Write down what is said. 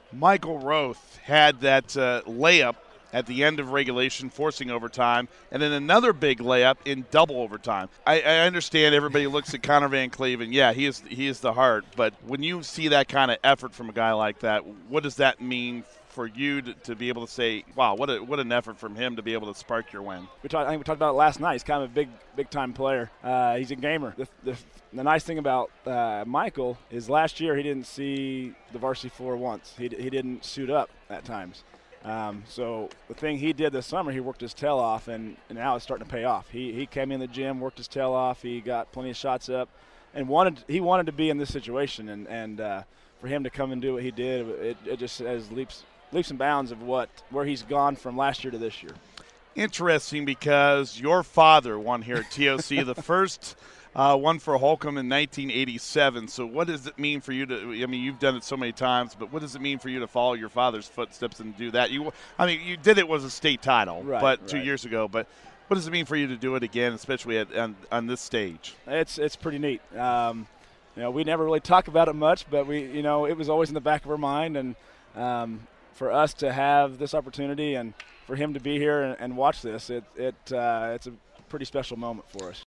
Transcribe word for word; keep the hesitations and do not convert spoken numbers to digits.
Michael Roth had that uh, layup at the end of regulation, forcing overtime, and then another big layup in double overtime. I, I understand everybody looks at Connor Van Cleven. Yeah, he is he is the heart. But when you see that kind of effort from a guy like that, what does that mean for you to, to be able to say, wow, what a, what an effort from him to be able to spark your win? We talked, I think we talked about it last night. He's kind of a big, big-time player. Uh, he's a gamer. The, the, the nice thing about uh, Michael is last year he didn't see the varsity floor once. He, he didn't suit up at times. Um, so the thing he did this summer, he worked his tail off, and, and now it's starting to pay off. He he came in the gym, worked his tail off. He got plenty of shots up, and wanted he wanted to be in this situation. And and uh, for him to come and do what he did, it, it just has leaps leaps and bounds of what where he's gone from last year to this year. Interesting, because your father won here at T O C, the first uh, one for Holcomb in nineteen eighty-seven. So what does it mean for you to – I mean, you've done it so many times, but what does it mean for you to follow your father's footsteps and do that? You, I mean, you did it was a state title, right, but right. two years ago. But what does it mean for you to do it again, especially at, on, on this stage? It's it's pretty neat. Um, you know, we never really talk about it much, but we, you know, it was always in the back of our mind, and um, for us to have this opportunity and for him to be here and, and watch this, it it uh, it's a pretty special moment for us.